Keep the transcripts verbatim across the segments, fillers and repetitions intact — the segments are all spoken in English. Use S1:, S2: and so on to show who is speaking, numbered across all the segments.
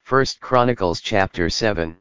S1: First Chronicles chapter seven.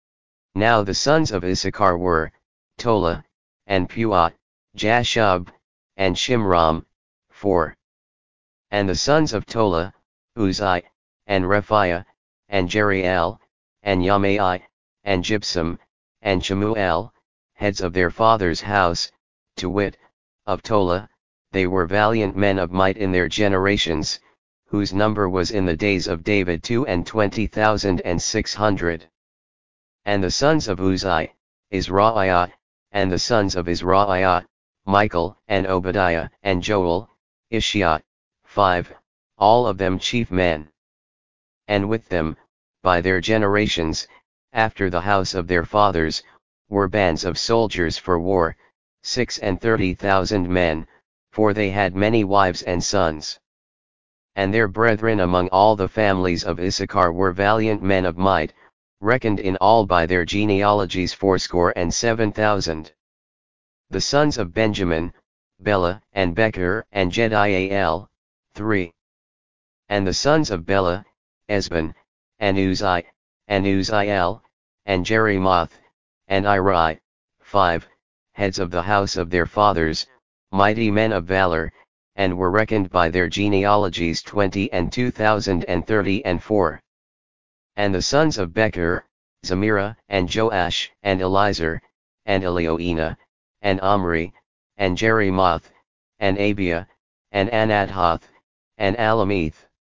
S1: Now the sons of Issachar were, Tola, and Puah, Jashub, and Shimram, four. And the sons of Tola, Uzai, and Rephiah, and Jeriel, and Yamai, and Gypsum, and Shemuel, heads of their father's house, to wit, of Tola, they were valiant men of might in their generations, whose number was in the days of David two and twenty thousand and six hundred. And the sons of Uzai, Israiah, and the sons of Israiah, Michael, and Obadiah, and Joel, Ishiah, five, all of them chief men. And with them, by their generations, after the house of their fathers, were bands of soldiers for war, six and thirty thousand men, for they had many wives and sons. And their brethren among all the families of Issachar were valiant men of might, reckoned in all by their genealogies fourscore and seven thousand. The sons of Benjamin, Bela, and Becher, and Jediael, three. And the sons of Bela, Esban, and Uzai, and Uzziel, and Jerimoth, and Iri, five, heads of the house of their fathers, mighty men of valor, and were reckoned by their genealogies twenty and two thousand and thirty and four. And the sons of Becher, Zemira, and Joash, and Eliezer, and Elioenah, and Omri, and Jerimoth, and Abia, and Anathoth, and Alameth.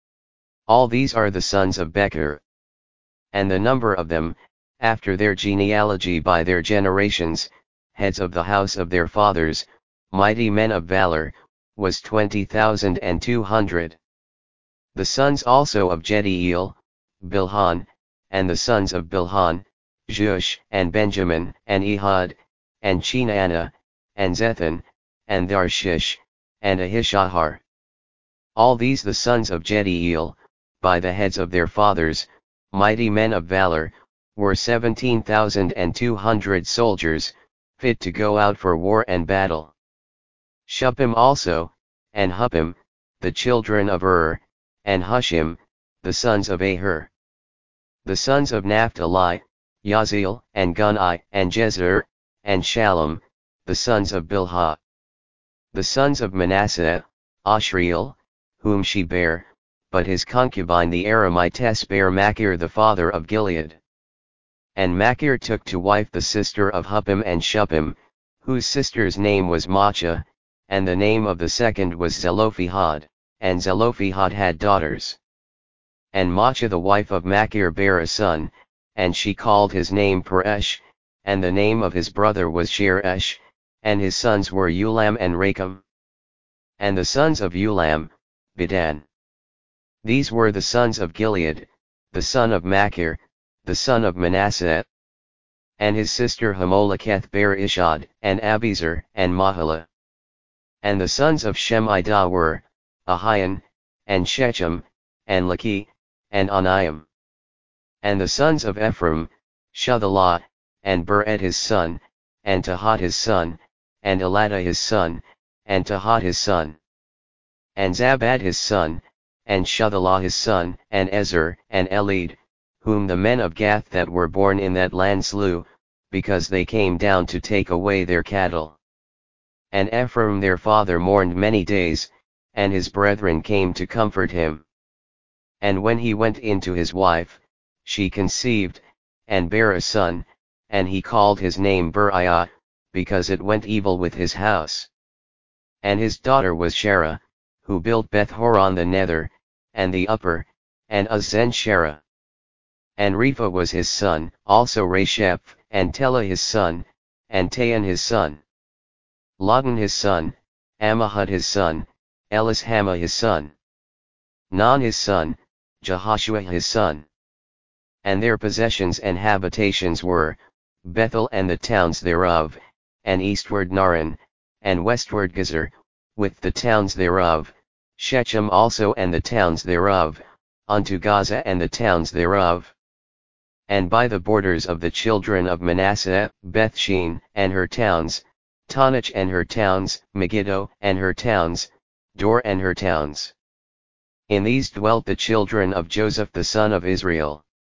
S1: All these are the sons of Becher. And the number of them, after their genealogy by their generations, heads of the house of their fathers, mighty men of valor, was twenty thousand and two hundred. The sons also of Jediel, Bilhan, and the sons of Bilhan, Jush, and Benjamin, and Ehud, and Chenanah, and Zethan, and Tharshish, and Ahishahar. All these the sons of Jediel, by the heads of their fathers, mighty men of valor, were seventeen thousand and two hundred soldiers, fit to go out for war and battle. Shuppim also, and Huppim, the children of Ur, and Hushim, the sons of Aher. The sons of Naphtali, Yaziel, and Gunai, and Jezer, and Shalom, the sons of Bilhah. The sons of Manasseh, Ashriel, whom she bare, but his concubine the Aramitess bare Machir the father of Gilead. And Machir took to wife the sister of Huppim and Shuppim, whose sister's name was Maachah, and the name of the second was Zelophehad, and Zelophehad had daughters. And Maachah the wife of Machir bare a son, and she called his name Peresh, and the name of his brother was Sheresh, and his sons were Ulam and Rakem. And the sons of Ulam, Bedan. These were the sons of Gilead, the son of Machir, the son of Manasseh. And his sister Hamoleketh bare Ishad, and Abiezer, and Mahalah. And the sons of Shemaiah were, Ahian, and Shechem, and Lachi, and Aniam. And the sons of Ephraim, Shuthalah, and Bered his son, and Tahat his son, and Eladah his son, and Tahat his son. And Zabad his son, and Shuthalah his son, and Ezer, and Elid, whom the men of Gath that were born in that land slew, because they came down to take away their cattle. And Ephraim their father mourned many days, and his brethren came to comfort him. And when he went in to his wife, she conceived, and bare a son, and he called his name Beriah, because it went evil with his house. And his daughter was Sherah, who built Beth-horon the nether, and the upper, and Uzzen-sherah. And Repha was his son, also Resheph, and Telah his son, and Tahan his son. Lotan his son, Ammihud his son, Elishama his son. Non his son, Jehoshua his son. And their possessions and habitations were, Bethel and the towns thereof, and eastward Naran, and westward Gezer, with the towns thereof, Shechem also and the towns thereof, unto Gaza and the towns thereof. And by the borders of the children of Manasseh, Bethshean and her towns, Tanach and her towns, Megiddo and her towns, Dor and her towns. In these dwelt the children of Joseph the son of Israel.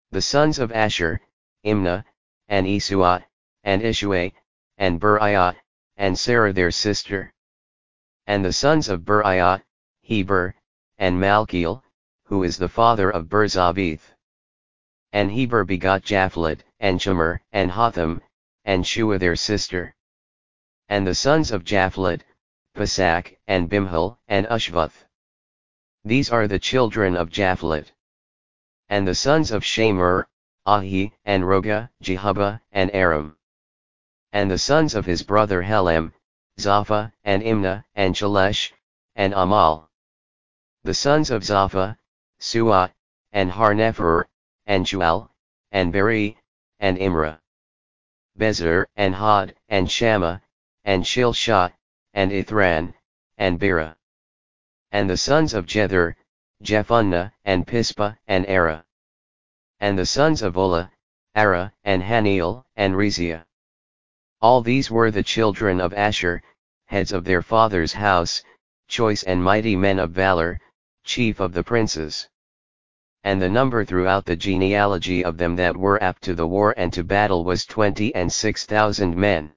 S1: The sons of Asher, Imnah, and Isuah, and Ishua, and Beriah, and Sarah their sister. And the sons of Beriah, Heber, and Malchiel, who is the father of Berzabeth. And Heber begot Japhlet, and Shemer, and Hotham, and Shua their sister. And the sons of Japhlet, Pesach, and Bimhal, and Ushvath. These are the children of Japhlet. And the sons of Shemer, Ahi, and Roga, Jehubbah, and Aram. And the sons of his brother Helem, Zapha, and Imnah, and Shelesh, and Amal. The sons of Zapha, Suah, and Harnefer, and Shual, and Beri, and Imrah. Bezer, and Had, and Shammah, and Shilshah, and Ithran, and Bera. And the sons of Jether, Jephunneh, and Pispa, and Ara. And the sons of Olah, Ara, and Haniel, and Reziah. All these were the children of Asher, heads of their father's house, choice and mighty men of valor, chief of the princes. And the number throughout the genealogy of them that were apt to the war and to battle was twenty and six thousand men.